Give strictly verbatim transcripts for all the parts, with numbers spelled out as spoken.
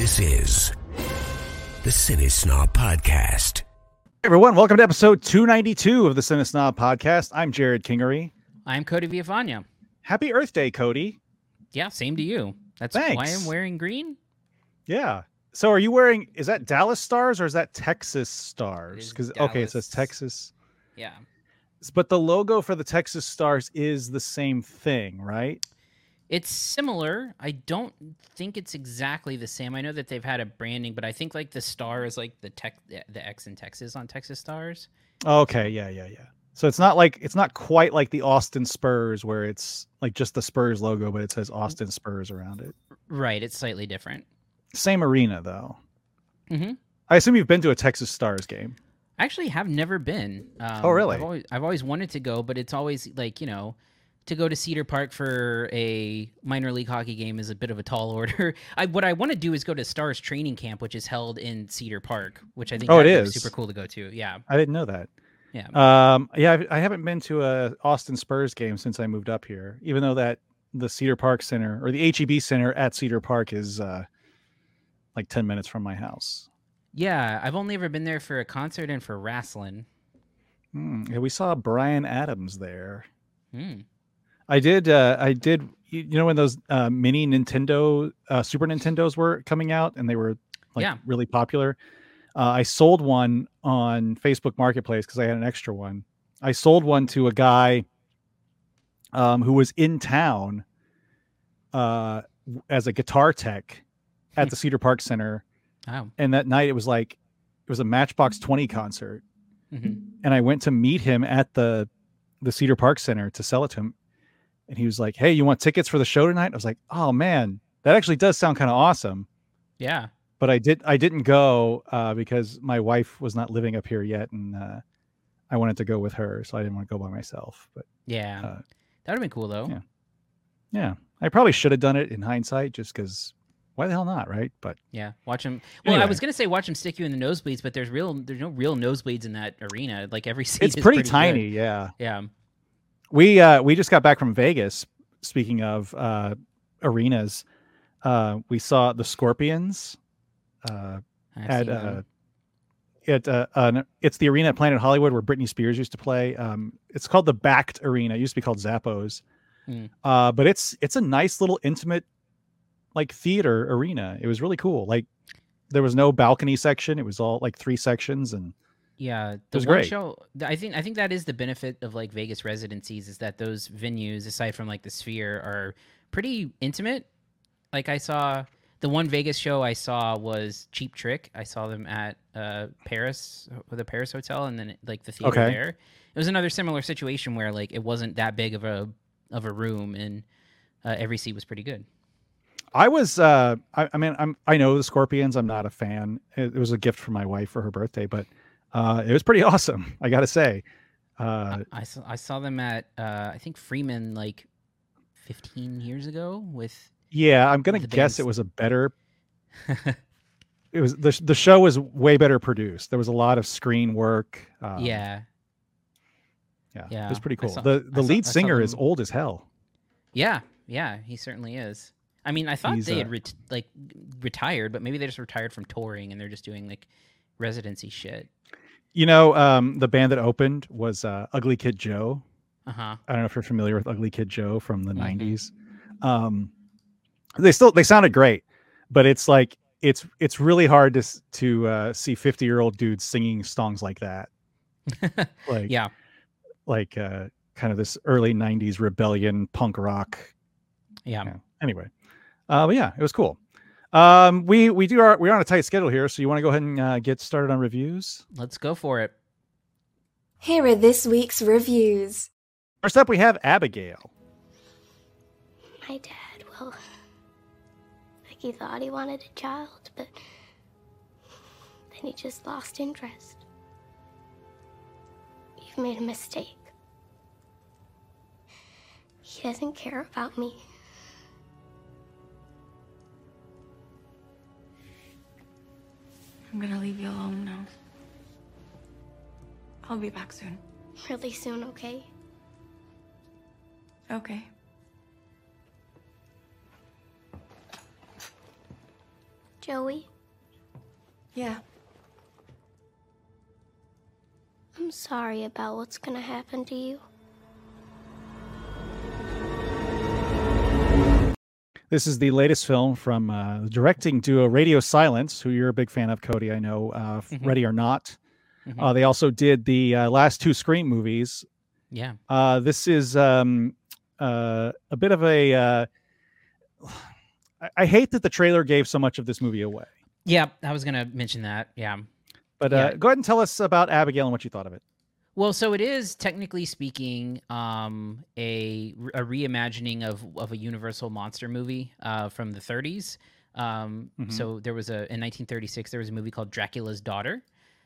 This is the Cinesnob Podcast. Hey everyone, welcome to episode two ninety-two of the Cinesnob Podcast. I'm Jared Kingery. I'm Cody Villafana. Happy Earth Day, Cody. Yeah, same to you. That's Thanks. why I'm wearing green. Yeah. So are you wearing, is that Dallas Stars or is that Texas Stars? Because okay, it says Texas. Yeah. But the logo for the Texas Stars is the same thing, right? It's similar. I don't think it's exactly the same. I know that they've had a branding, but I think like the star is like the tech, the X in Texas on Texas Stars. Okay, yeah, yeah, yeah. So it's not like it's not quite like the Austin Spurs where it's like just the Spurs logo, but it says Austin Spurs around it. Right, it's slightly different. Same arena though. Mm-hmm. I assume you've been to a Texas Stars game. I actually have never been. Um, oh, really? I've always, I've always wanted to go, but it's always like, you know, to go to Cedar Park for a minor league hockey game is a bit of a tall order. I, what I want to do is go to Stars training camp, which is held in Cedar Park, which I think oh, it is is super cool to go to. Yeah. I didn't know that. Yeah. Um, yeah, I, I haven't been to a Austin Spurs game since I moved up here, even though that the Cedar Park Center or the H E B Center at Cedar Park is uh, like ten minutes from my house. Yeah. I've only ever been there for a concert and for wrestling. Hmm. Yeah, we saw Bryan Adams there. Hmm. I did. Uh, I did. You know when those uh, mini Nintendo, uh, Super Nintendos were coming out and they were like Yeah. really popular. Uh, I sold one on Facebook Marketplace because I had an extra one. I sold one to a guy um, who was in town uh, as a guitar tech at the Cedar Park Center. Oh. And that night it was like it was a Matchbox twenty concert, Mm-hmm. and I went to meet him at the the Cedar Park Center to sell it to him. And he was like, "Hey, you want tickets for the show tonight?" I was like, "Oh man, that actually does sound kind of awesome." Yeah. But I did. I didn't go uh, because my wife was not living up here yet, and uh, I wanted to go with her, so I didn't want to go by myself. But Yeah. uh, That would have been cool though. Yeah. yeah, I probably should have done it in hindsight, just because. Why the hell not, right? But Yeah, watch him. Well, Anyway. I was gonna say watch him stick you in the nosebleeds, but there's real, there's no real nosebleeds in that arena. Like every seat, it's is pretty, pretty tiny. good. Yeah. Yeah. We uh, we just got back from Vegas. Speaking of uh, arenas, uh, we saw the Scorpions. Uh, I've at seen uh, them. it uh, uh, it's the arena at Planet Hollywood where Britney Spears used to play. Um, it's called the Backed Arena. It used to be called Zappos, Mm. uh, but it's it's a nice little intimate like theater arena. It was really cool. Like there was no balcony section. It was all like three sections, and Yeah, the was one great. show. th- I think I think that is the benefit of like Vegas residencies is that those venues, aside from like the Sphere, are pretty intimate. Like I saw the one Vegas show I saw was Cheap Trick. I saw them at uh, Paris, the Paris Hotel, and then like the theater Okay. there. It was another similar situation where like it wasn't that big of a of a room, and uh, every seat was pretty good. I was, uh, I, I mean, I'm, I know the Scorpions. I'm not a fan. It, it was a gift from my wife for her birthday, but uh, it was pretty awesome. I got to say. Uh, I saw I saw them at uh, I think Freeman like fifteen years ago with. yeah, I'm gonna The guess band's- it was a better. It was the the show was way better produced. There was a lot of screen work. Um, yeah. yeah, Yeah, it was pretty I cool. saw- the The I saw- lead I saw singer is them- old as hell. Yeah, yeah, he certainly is. I mean, I thought He's, they uh, had ret- like retired, but maybe they just retired from touring and they're just doing like residency shit. You know, um, the band that opened was uh, Ugly Kid Joe. Uh huh. I don't know if you're familiar with Ugly Kid Joe from the Mhm. nineties. Um, they still they sounded great, but it's like it's it's really hard to s- to uh, see fifty year old dudes singing songs like that. Like Yeah. like uh, kind of this early nineties rebellion punk rock. Yeah. Yeah. Anyway, uh, but yeah, it was cool. Um, we we do our we're on a tight schedule here, so you want to go ahead and uh, get started on reviews. Let's go for it. Here are this week's reviews. First up, we have Abigail. My dad, well, like he thought he wanted a child, but then he just lost interest. You've made a mistake. He doesn't care about me. I'm gonna leave you alone now. I'll be back soon. Really soon, okay? Okay. Joey, Yeah. I'm sorry about what's gonna happen to you. This is the latest film from uh, the directing duo Radio Silence, who you're a big fan of, Cody. I know. Uh, Mhm. Ready or Not. Mhm. Uh, they also did the uh, last two Scream movies. Yeah. Uh, this is um, uh, a bit of a. Uh, I, I hate that the trailer gave so much of this movie away. Yeah, I was gonna mention that. Yeah. But uh, Yeah. go ahead and tell us about Abigail and what you thought of it. Well, so it is technically speaking um, a a reimagining of of a Universal monster movie uh, from the thirties. Um, Mhm. So there was a in nineteen thirty-six there was a movie called Dracula's Daughter,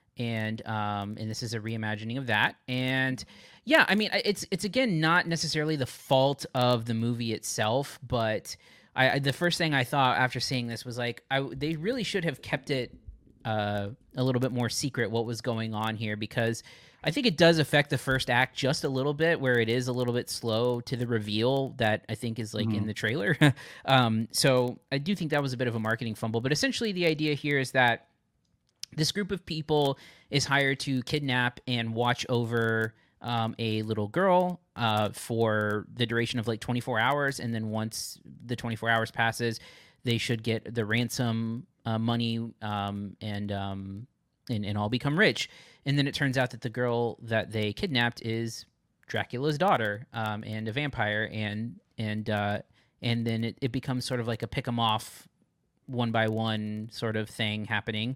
and um, and this is a reimagining of that. And yeah, I mean, I- it's it's again not necessarily the fault of the movie itself, but I, I the first thing I thought after seeing this was like, I they really should have kept it uh, a little bit more secret what was going on here, because I think it does affect the first act just a little bit, where it is a little bit slow to the reveal that I think is like in Mhm. the trailer. um, so I do think that was a bit of a marketing fumble. But essentially, the idea here is that this group of people is hired to kidnap and watch over um, a little girl uh, for the duration of like twenty-four hours. And then once the twenty-four hours passes, they should get the ransom uh, money um, and, um, and and all become rich. And then it turns out that the girl that they kidnapped is Dracula's daughter um, and a vampire, and and uh, and then it, it becomes sort of like a pick 'em off one by one sort of thing happening.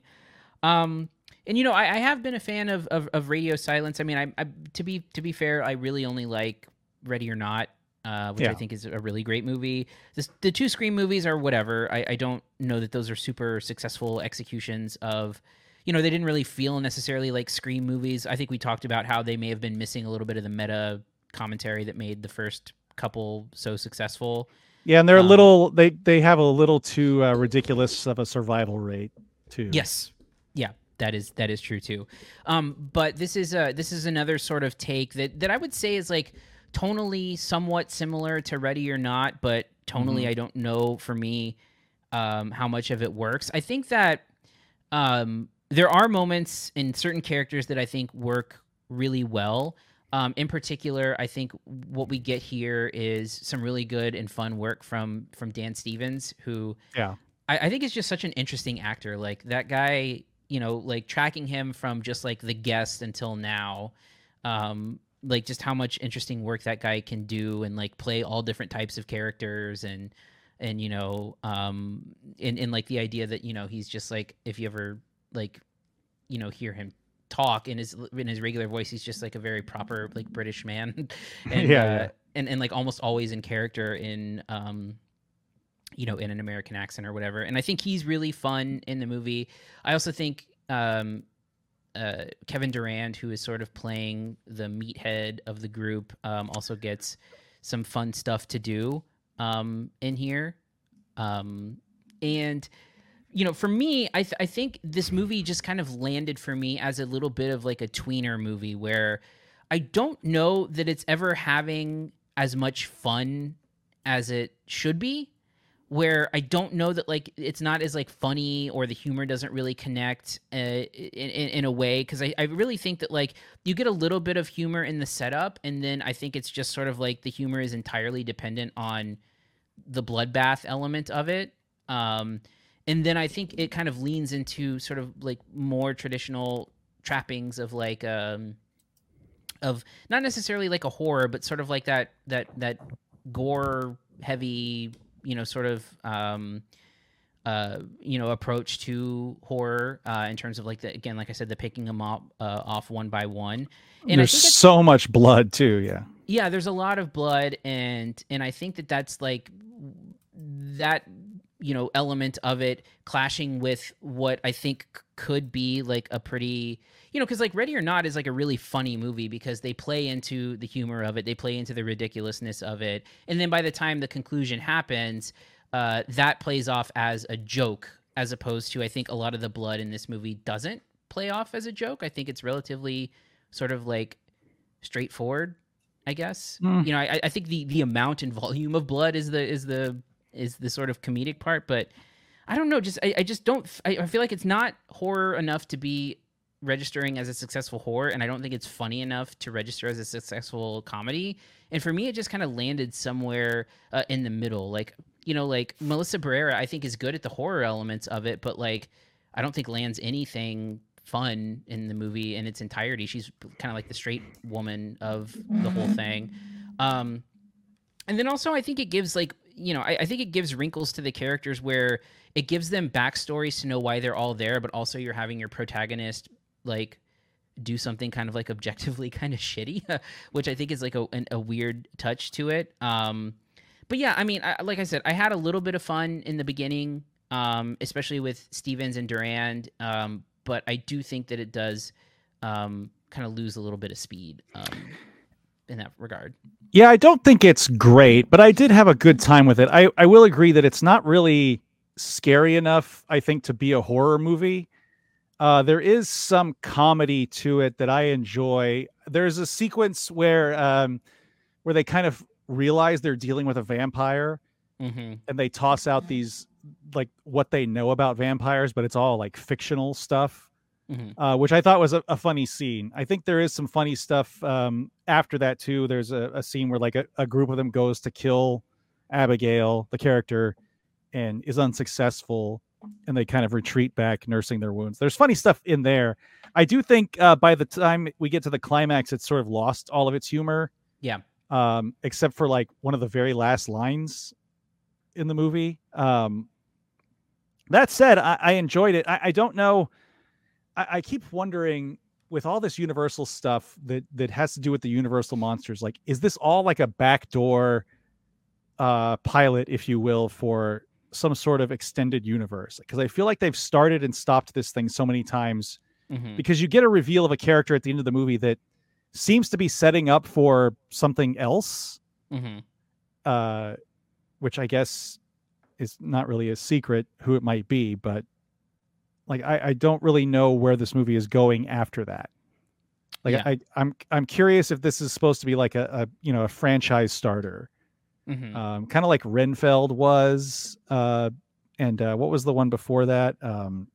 Um, and you know, I, I have been a fan of, of, of Radio Silence. I mean, I, I to be to be fair, I really only like Ready or Not, uh, which I Yeah. think is a really great movie. This, the two Scream movies are whatever. I, I don't know that those are super successful executions of. You know, they didn't really feel necessarily like Scream movies. I think we talked about how they may have been missing a little bit of the meta commentary that made the first couple so successful. Yeah, and they're a Um, little. They they have a little too uh, ridiculous of a survival rate too. Yes. Yeah, that is that is true too. Um, but this is a this is another sort of take that that I would say is like tonally somewhat similar to Ready or Not, but tonally Mhm. I don't know for me um, how much of it works. I think that um, there are moments in certain characters that I think work really well. Um, in particular, I think what we get here is some really good and fun work from from Dan Stevens, who Yeah. I, I think is just such an interesting actor. Like that guy, you know, like tracking him from just like The Guest until now, um, like just how much interesting work that guy can do and like play all different types of characters and and you know, um, in in like the idea that you know he's just like if you ever like you know hear him talk in his in his regular voice, he's just like a very proper like British man, and Yeah, uh, yeah. and and like almost always in character in um you know in an American accent or whatever. And I think he's really fun in the movie. I also think um uh Kevin Durand, who is sort of playing the meathead of the group, um also gets some fun stuff to do um in here. Um and you know, for me, I th- I think this movie just kind of landed for me as a little bit of like a tweener movie where I don't know that it's ever having as much fun as it should be. Where I don't know that like it's not as like funny or the humor doesn't really connect uh, in, in in a way, because I, I really think that like you get a little bit of humor in the setup, and then I think it's just sort of like the humor is entirely dependent on the bloodbath element of it. Um, and then I think it kind of leans into sort of like more traditional trappings of like um of not necessarily like a horror, but sort of like that that that gore heavy, you know, sort of um uh you know approach to horror uh in terms of like the again like I said the picking them up uh, off one by one. And There's I think it's, so much blood too. Yeah. yeah, there's a lot of blood, and and I think that that's like that you know element of it clashing with what I think c- could be like a pretty you know because like Ready or Not is like a really funny movie because they play into the humor of it, they play into the ridiculousness of it, and then by the time the conclusion happens, uh, that plays off as a joke, as opposed to I think a lot of the blood in this movie doesn't play off as a joke. I think it's relatively sort of like straightforward, I guess. Mm. You know, I, I think the the amount and volume of blood is the is the is the sort of comedic part, but I don't know. Just I, I just don't. I, I feel like it's not horror enough to be registering as a successful horror, and I don't think it's funny enough to register as a successful comedy. And for me, it just kind of landed somewhere uh, in the middle. Like, you know, like Melissa Barrera, I think is good at the horror elements of it, but like, I don't think lands anything fun in the movie in its entirety. She's kind of like the straight woman of the whole thing. Um, and then also, I think it gives like, you know, I, I think it gives wrinkles to the characters where it gives them backstories to know why they're all there, but also you're having your protagonist like do something kind of like objectively kind of shitty, which I think is like a, a weird touch to it. Um, but yeah, I mean, I, like I said, I had a little bit of fun in the beginning, um, especially with Stevens and Durand. Um, but I do think that it does um, kind of lose a little bit of speed um, in that regard. Yeah, I don't think it's great, but I did have a good time with it. I, I will agree that it's not really scary enough, I think, to be a horror movie. Uh, there is some comedy to it that I enjoy. There's a sequence where um, where they kind of realize they're dealing with a vampire, mm-hmm. and they toss out these like what they know about vampires, but it's all like fictional stuff, mm-hmm. uh, which I thought was a, a funny scene. I think there is some funny stuff um, after that too. There's a, a scene where like a, a group of them goes to kill Abigail, the character, and is unsuccessful. And they kind of retreat back, nursing their wounds. There's funny stuff in there. I do think uh, by the time we get to the climax, it's sort of lost all of its humor. Yeah. Um, except for like one of the very last lines in the movie. Um, that said, I, I enjoyed it. I, I don't know. I, I keep wondering with all this Universal stuff that, that has to do with the Universal monsters, like, is this all like a backdoor uh, pilot, if you will, for some sort of extended universe? Because I feel like they've started and stopped this thing so many times, mm-hmm. because you get a reveal of a character at the end of the movie that seems to be setting up for something else, mm-hmm. uh, which I guess is not really a secret who it might be, but like, I, I don't really know where this movie is going after that. Like, Yeah. I, I'm, I'm curious if this is supposed to be like a, a you know, a franchise starter. Mm-hmm. Um, kind of like Renfeld was, uh, and uh, what was the one before that? Um,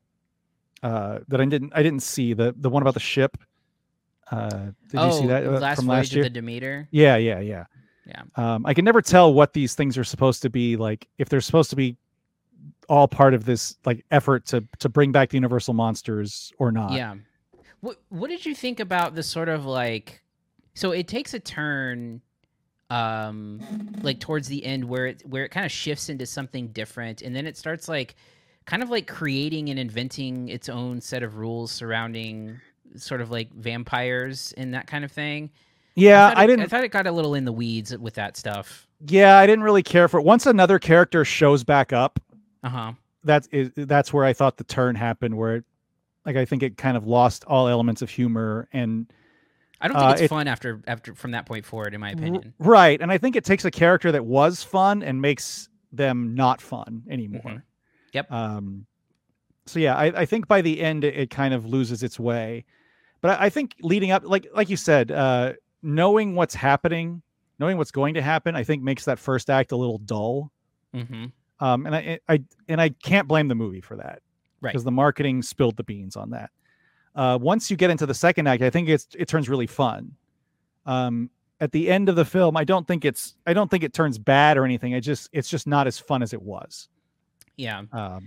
uh, that I didn't, I didn't see the the one about the ship. Uh, did oh, you see that uh, last from Voyage last year? of the Demeter? Yeah, yeah, yeah. Yeah. Um, I can never tell what these things are supposed to be like. If they're supposed to be all part of this like effort to to bring back the Universal monsters or not. Yeah. What What did you think about the sort of like? So it takes a turn. Um, like towards the end where it where it kind of shifts into something different, and then it starts like kind of like creating and inventing its own set of rules surrounding sort of like vampires and that kind of thing. Yeah, I, I it, didn't. I thought it got a little in the weeds with that stuff. Yeah, I didn't really care for it. Once another character shows back up, Uh huh. that's is that's where I thought the turn happened. Where, it, like, I think it kind of lost all elements of humor and. I don't think Uh, it's it- fun after after from that point forward, in my opinion. R- right, and I think it takes a character that was fun and makes them not fun anymore. Mhm. Yep. Um, so yeah, I, I think by the end it, it kind of loses its way, but I, I think leading up, like like you said, uh, knowing what's happening, knowing what's going to happen, I think makes that first act a little dull. Mm-hmm. Um, and I, I and I can't blame the movie for that, Right. because the marketing spilled the beans on that. Uh, once you get into the second act, I think it's it turns really fun. Um, at the end of the film, I don't think it's I don't think it turns bad or anything. It just it's just not as fun as it was. Yeah. Um,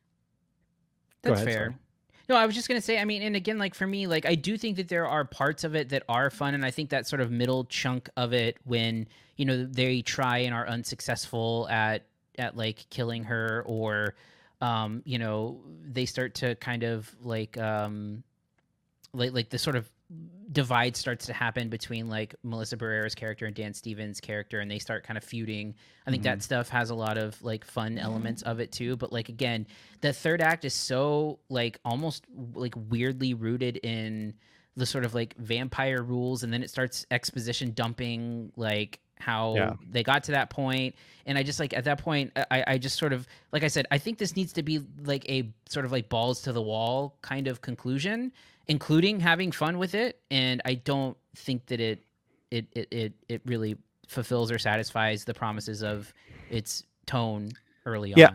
That's ahead, fair. sorry. No, I was just gonna say. I mean, and again, like for me, like I do think that there are parts of it that are fun, and I think that sort of middle chunk of it, when you know they try and are unsuccessful at at like killing her, or um, you know they start to kind of like um, like like the sort of divide starts to happen between like Melissa Barrera's character and Dan Stevens' character, and they start kind of feuding. I think Mhm. that stuff has a lot of like fun elements of it too. But like again, the third act is so like almost like weirdly rooted in the sort of like vampire rules, and then it starts exposition dumping like how Yeah. they got to that point. And I just like at that point, I, I just sort of like I said, I think this needs to be like a sort of like balls to the wall kind of conclusion, including having fun with it. And I don't think that it it it it, it really fulfills or satisfies the promises of its tone early Yeah. on.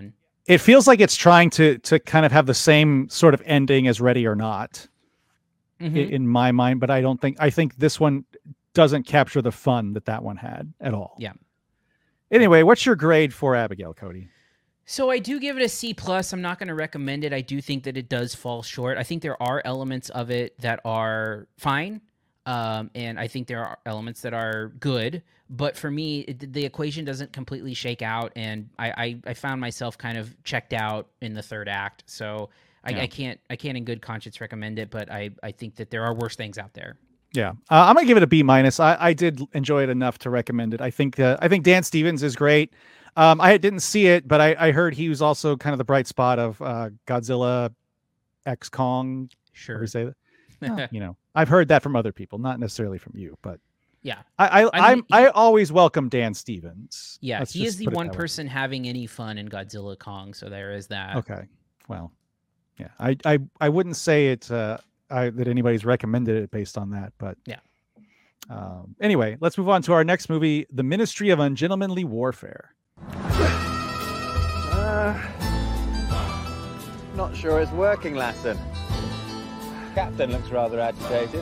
it feels like it's trying to to kind of have the same sort of ending as Ready or Not Mhm. in, in my mind, but I don't think I think this one doesn't capture the fun that that one had at all. Yeah. Anyway, what's your grade for Abigail, Cody? So I do give it a C plus. I'm not going to recommend it. I do think that it does fall short. I think there are elements of it that are fine, um, and I think there are elements that are good. But for me, it, the equation doesn't completely shake out, and I, I, I found myself kind of checked out in the third act. So I, Yeah. I can't I can't in good conscience recommend it. But I, I think that there are worse things out there. Yeah, uh, I'm gonna give it a B minus. I, I did enjoy it enough to recommend it. I think uh, I think Dan Stevens is great. Um, I didn't see it, but I, I heard he was also kind of the bright spot of uh, Godzilla X Kong. Sure. Or you say that? Well, you know, I've heard that from other people, not necessarily from you, but Yeah. I I I I, mean, I he- always welcome Dan Stevens. Yeah, Let's he just is the put it one that way. person having any fun in Godzilla Kong, so there is that. Okay, well, yeah, I I, I wouldn't say it uh, I, that anybody's recommended it based on that, but Yeah. Um, anyway, let's move on to our next movie, The Ministry of Ungentlemanly Warfare. Uh, not sure it's working, Lassen. Captain looks rather agitated.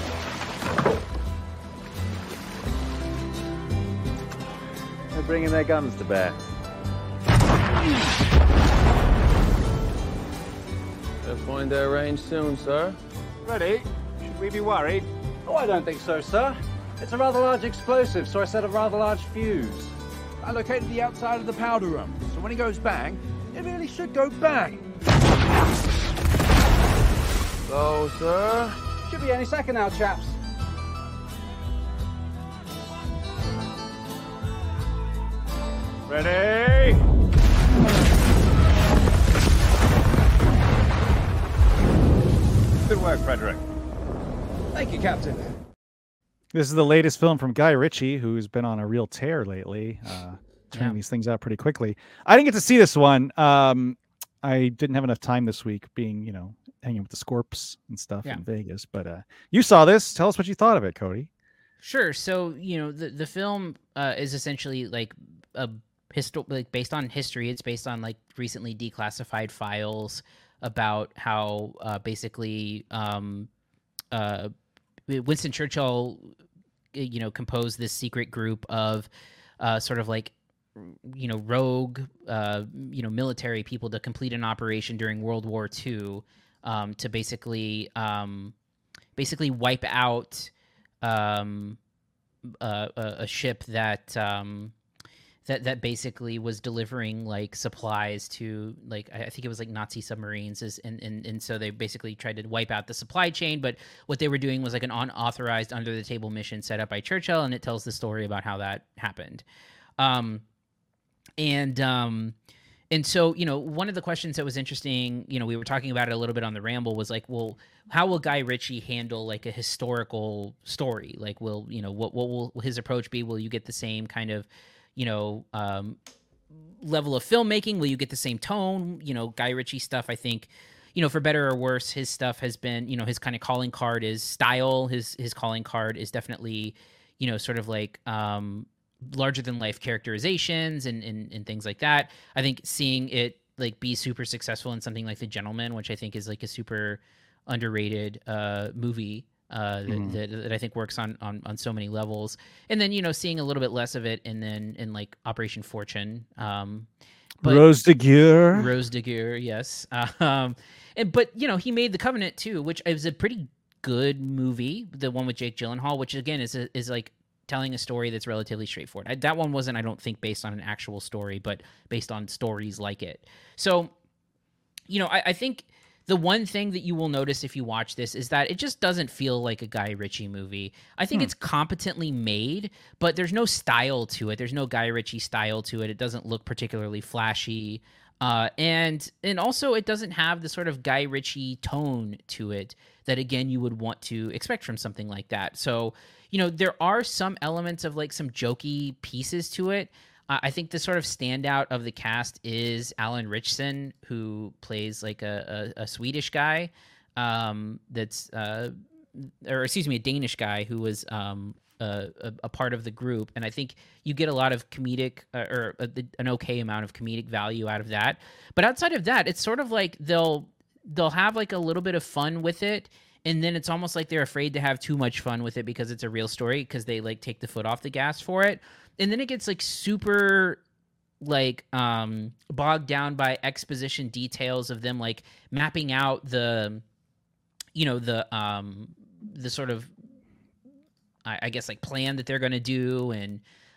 They're bringing their guns to bear. They'll find their range soon, sir. Ready? Should we be worried? Oh, I don't think so, sir. It's a rather large explosive, so I set a rather large fuse. I located the outside of the powder room, so when it goes bang, it really should go bang. So, sir? Should be any second now, chaps. Ready? Good work, Frederick. Thank you, Captain. This is the latest film from Guy Ritchie, who's been on a real tear lately, uh, turning Yeah. these things out pretty quickly. I didn't get to see this one. Um, I didn't have enough time this week, being you know hanging with the Scorps and stuff Yeah. in Vegas. But uh, you saw this. Tell us what you thought of it, Cody. Sure. So you know the the film uh, is essentially like a histo- like based on history. It's based on like recently declassified files about how uh, basically um, uh, Winston Churchill, you know, composed this secret group of uh, sort of like you know rogue uh, you know military people to complete an operation during World War Two um, to basically um, basically wipe out. Um, uh, a, a ship that um, that that basically was delivering like supplies to like I I think it was like Nazi submarines, is, and and and so they basically tried to wipe out the supply chain. But what they were doing was like an unauthorized, under the table mission set up by Churchill, and it tells the story about how that happened. Um, and um, and so, you know, one of the questions that was interesting, you know, we were talking about it a little bit on the Ramble, was like, well, how will Guy Ritchie handle like a historical story? Like, will, you know, what, what will his approach be? Will you get the same kind of, you know, um, level of filmmaking? Will you get the same tone? You know, Guy Ritchie stuff, I think, you know, for better or worse, his stuff has been, you know, his kind of calling card is style. His, his calling card is definitely, you know, sort of like, um, larger than life characterizations and, and and things like that. I think seeing it like be super successful in something like The Gentleman, which I think is like a super underrated uh movie uh that, Mhm. that, that I think works on, on on so many levels. And then, you know, seeing a little bit less of it and then in like Operation Fortune. Um but Rose de Guerre. Rose de Guerre, yes. Um and but you know, he made The Covenant too, which is a pretty good movie, the one with Jake Gyllenhaal, which again is a, is like telling a story that's relatively straightforward. I, that one wasn't, I don't think, based on an actual story, but based on stories like it. So, you know, I, I think the one thing that you will notice if you watch this is that it just doesn't feel like a Guy Ritchie movie. I think Hmm. it's competently made, but there's no style to it. There's no Guy Ritchie style to it. It doesn't look particularly flashy. Uh, and and also it doesn't have the sort of Guy Ritchie tone to it that, again, you would want to expect from something like that. So, you know, there are some elements of like some jokey pieces to it. Uh, I think the sort of standout of the cast is Alan Ritchson, who plays like a, a, a Swedish guy um, that's, uh, or excuse me, a Danish guy who was um, a, a, a part of the group, and I think you get a lot of comedic uh, or a, an okay amount of comedic value out of that. But outside of that, it's sort of like they'll they'll have like a little bit of fun with it, and then it's almost like they're afraid to have too much fun with it because it's a real story, because they like take the foot off the gas for it, and then it gets like super like um bogged down by exposition details of them like mapping out the you know the um the sort of I, I guess like plan that they're going to do, and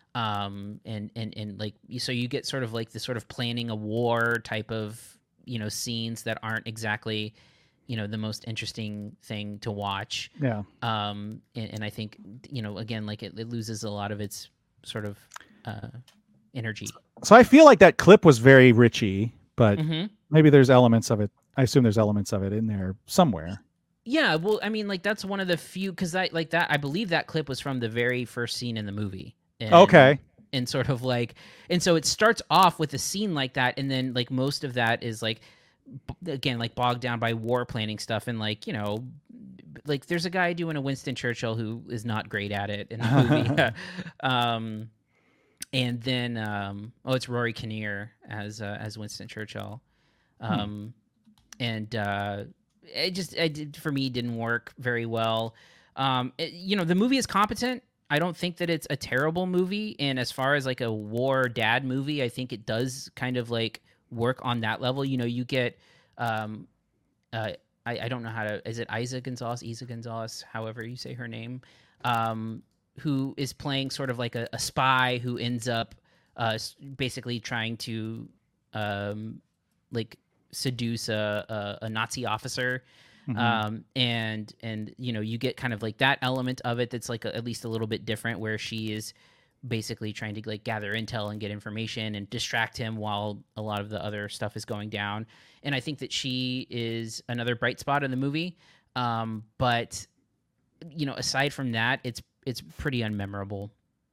um and and and like so you get sort of like the sort of planning a war type of you know scenes that aren't exactly you know the most interesting thing to watch. Yeah. Um and, and I think you know again like it, it loses a lot of its sort of uh energy. So I feel like that clip was very Richie, but mm-hmm. maybe there's elements of it. I assume there's elements of it in there somewhere. Yeah, well, I mean, like that's one of the few because I like that. I believe that clip was from the very first scene in the movie. And, okay. And sort of like, and so it starts off with a scene like that, and then like most of that is like, b- again, like bogged down by war planning stuff, and like you know, like there's a guy doing a Winston Churchill who is not great at it in the movie. um, and then um, oh, it's Rory Kinnear as uh, as Winston Churchill, um, hmm. and. Uh, It just, it did, for me, didn't work very well. Um, it, you know, the movie is competent. I don't think that it's a terrible movie. And as far as like a war dad movie, I think it does kind of like work on that level. You know, you get, um, uh, I, I don't know how to, is it Isa Gonzalez, Isa Gonzalez, however you say her name, um, who is playing sort of like a, a spy who ends up uh, basically trying to um, like, seduce a, a, a Nazi officer. Mm-hmm. Um, and, and, you know, you get kind of like that element of it. That's like a, at least a little bit different, where she is basically trying to like gather intel and get information and distract him while a lot of the other stuff is going down. And I think that she is another bright spot in the movie. Um, but you know, aside from that, it's, it's pretty unmemorable.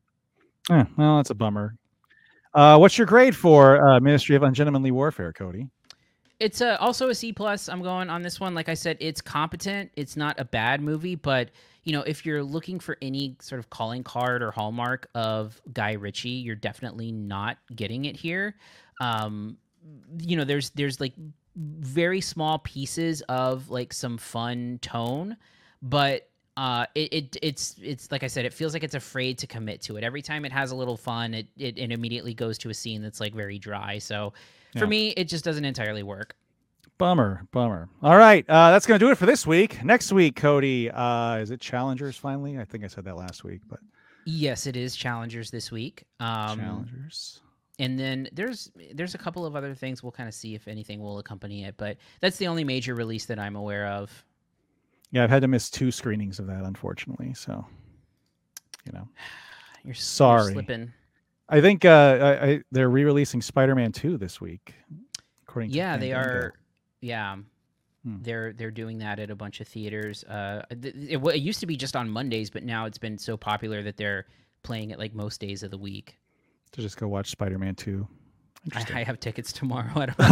Eh, well, that's a bummer. Uh, what's your grade for uh, Ministry of Ungentlemanly Warfare, Cody? It's a, also a C plus. I'm going on this one. Like I said, it's competent. It's not a bad movie, but you know, if you're looking for any sort of calling card or hallmark of Guy Ritchie, you're definitely not getting it here. Um, you know, there's there's like very small pieces of like some fun tone, but uh, it, it it's it's like I said, it feels like it's afraid to commit to it. Every time it has a little fun, it it, it immediately goes to a scene that's like very dry. So. For yeah. me, it just doesn't entirely work. Bummer, bummer. All right, uh, that's going to do it for this week. Next week, Cody, uh, is it Challengers finally? I think I said that last week, but yes, it is Challengers this week. Um, Challengers, and then there's there's a couple of other things. We'll kind of see if anything will accompany it, but that's the only major release that I'm aware of. Yeah, I've had to miss two screenings of that, unfortunately. So, you know, you're sorry. You're slipping. I think uh, I, I, they're re-releasing Spider-Man two this week. According to yeah, Fandango. they are. Yeah, hmm. they're they're doing that at a bunch of theaters. Uh, it, it, it used to be just on Mondays, but now it's been so popular that they're playing it like most days of the week. To just go watch Spider-Man two. I, I have tickets tomorrow. I don't know.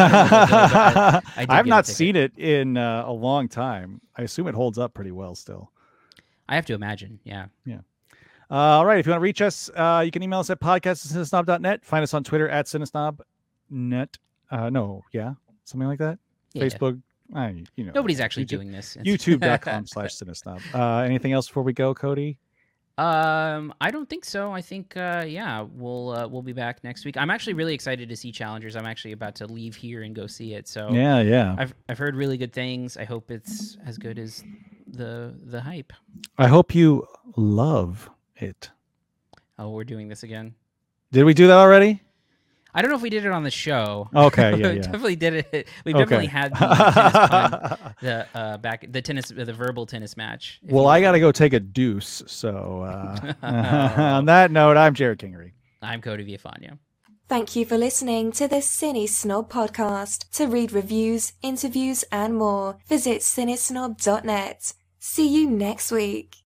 I, I I've not seen it in uh, a long time. I assume it holds up pretty well still. I have to imagine. Yeah. Yeah. Uh, all right. If you want to reach us, uh, you can email us at podcast at cinesnob dot net. Find us on Twitter at cinesnob dot net. Uh, no, yeah, something like that. Yeah. Facebook. I, you know, nobody's actually YouTube, doing this. YouTube dot com slash cinesnob. Uh, anything else before we go, Cody? Um, I don't think so. I think, uh, yeah, we'll uh, we'll be back next week. I'm actually really excited to see Challengers. I'm actually about to leave here and go see it. So yeah, yeah. I've I've heard really good things. I hope it's as good as the the hype. I hope you love it. Oh, we're doing this again. Did we do that already? I don't know if we did it on the show. Okay, yeah, we yeah. definitely did it. We okay. definitely had the tennis pun, the uh, back the tennis the verbal tennis match. Well, I got to go take a deuce. So uh, on that note, I'm Jared Kingery. I'm Cody Villafana. Thank you for listening to the Cine Snob podcast. To read reviews, interviews, and more, visit cinesnob dot net. See you next week.